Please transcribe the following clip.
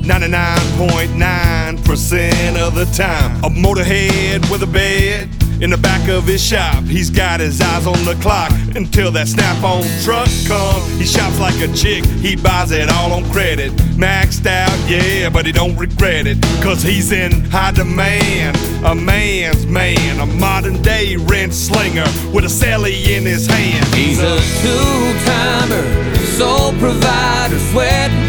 99.9% of the time. A motorhead with a bed in the back of his shop. He's got his eyes on the clock until that snap-on truck comes. He shops like a chick, he buys it all on credit. Maxed out, yeah, but he don't regret it, 'cause he's in high demand. A man's man, a modern day rent slinger with a celly in his hand. He's a two-timer, sole provider, sweating